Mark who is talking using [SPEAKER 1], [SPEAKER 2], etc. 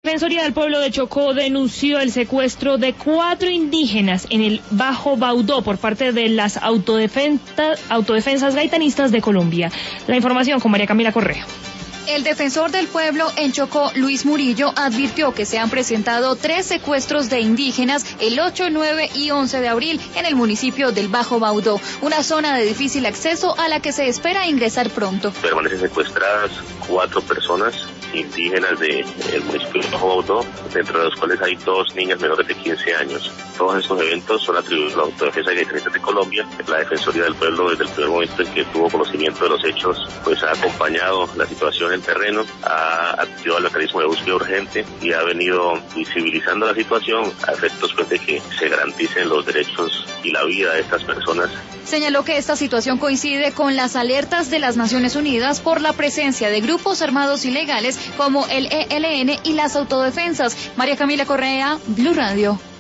[SPEAKER 1] La Defensoría del Pueblo de Chocó denunció el secuestro de 4 indígenas en el Bajo Baudó por parte de las autodefensas gaitanistas de Colombia. La información con María Camila Correa.
[SPEAKER 2] El defensor del pueblo en Chocó, Luis Murillo, advirtió que se han presentado 3 secuestros de indígenas el 8, 9 y 11 de abril en el municipio del Bajo Baudó, una zona de difícil acceso a la que se espera ingresar pronto.
[SPEAKER 3] Permanecen secuestradas 4 personas indígenas del municipio del Bajo Baudó, dentro de los cuales hay 2 niñas menores de 15 años. Todos estos eventos son atribuidos a la Autodefensa Gaitanistas de Colombia. La Defensoría del Pueblo, desde el primer momento en que tuvo conocimiento de los hechos, pues ha acompañado la situación en terreno, ha activado el mecanismo de búsqueda urgente y ha venido visibilizando la situación a efectos pues, de que se garanticen los derechos y la vida de estas personas.
[SPEAKER 2] Señaló que esta situación coincide con las alertas de las Naciones Unidas por la presencia de grupos armados ilegales como el ELN y las autodefensas. María Camila Correa, Blue Radio.